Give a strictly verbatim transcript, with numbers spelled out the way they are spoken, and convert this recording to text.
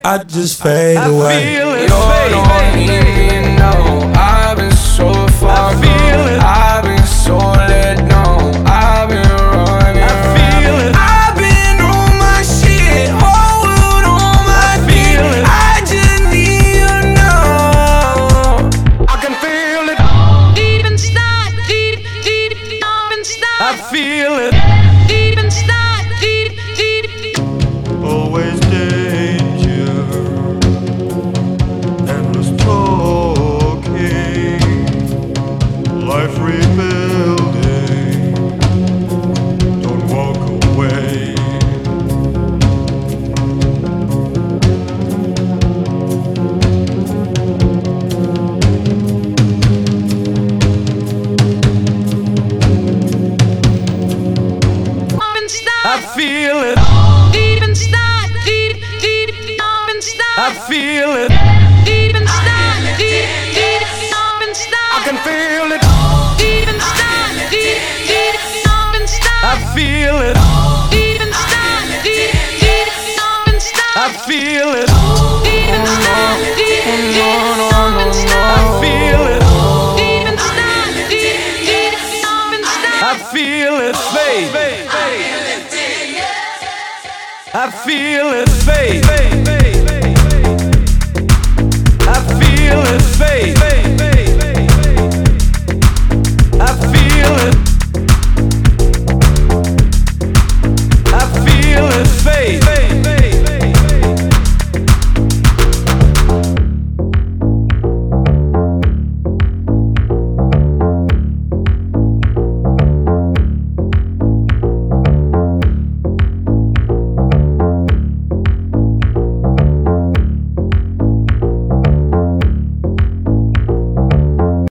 I just fade I away. feel it, You fade, don't fade, fade. even know. I've been so far I feel gone. it. I've been so let down. I've been running. I feel it. I've been on my shit. Whole world on my feel feet. it. I just need to know. I can feel it. Deep inside, deep, deep, deep inside. I feel it. Deep inside, deep, deep, deep. Always danger, endless talking, life rebuilding. Don't walk away. Deep inside. I feel it. Deep inside, deep, deep, deep inside. I feel it. Deep inside, deep, deep, deep inside. I can feel it. Deep inside, deep, deep, deep inside. I feel it. Deep inside, deep, deep, deep inside. I feel it. Deep inside, deep, deep, deep inside. I feel it. Deep inside, deep, deep, deep inside. I feel it. Fade. I feel it. Fade.